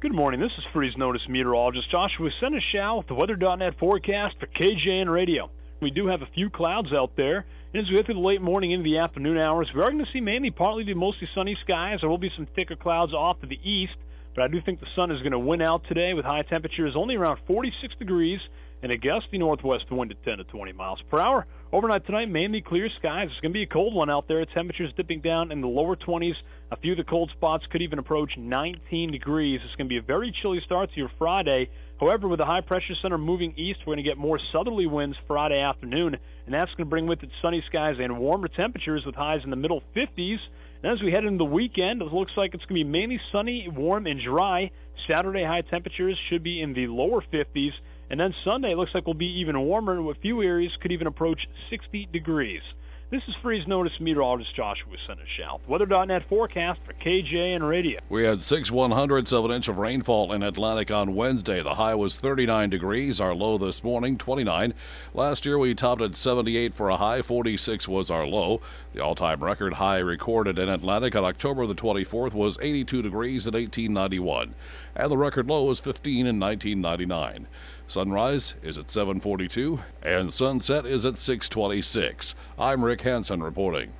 Good morning. This is Freeze Notice meteorologist Joshua Seneschal with the Weather.net forecast for KJN Radio. We do have a few clouds out there, and as we get through the late morning into the afternoon hours, we are going to see mainly partly to mostly sunny skies. There will be some thicker clouds off to the east, but I do think the sun is going to win out today with high temperatures only around 46 degrees and a gusty northwest wind at 10 to 20 miles per hour. Overnight tonight, mainly clear skies. It's going to be a cold one out there. Temperatures dipping down in the lower 20s. A few of the cold spots could even approach 19 degrees. It's going to be a very chilly start to your Friday. However, with the high-pressure center moving east, we're going to get more southerly winds Friday afternoon, and that's going to bring with it sunny skies and warmer temperatures with highs in the middle 50s. And as we head into the weekend, it looks like it's going to be mainly sunny, warm, and dry. Saturday high temperatures should be in the lower 50s. And then Sunday looks like will be even warmer, and a few areas could even approach 60 degrees. This is Freeze Notice meteorologist Joshua Seneschal. Weather.net forecast for KJN Radio. We had 6/100ths of an inch of rainfall in Atlantic on Wednesday. The high was 39 degrees. Our low this morning, 29. Last year we topped at 78 for a high. 46 was our low. The all-time record high recorded in Atlantic on October the 24th was 82 degrees in 1891. And the record low was 15 in 1999. Sunrise is at 7:42 and sunset is at 6:26. I'm Rick Hansen reporting.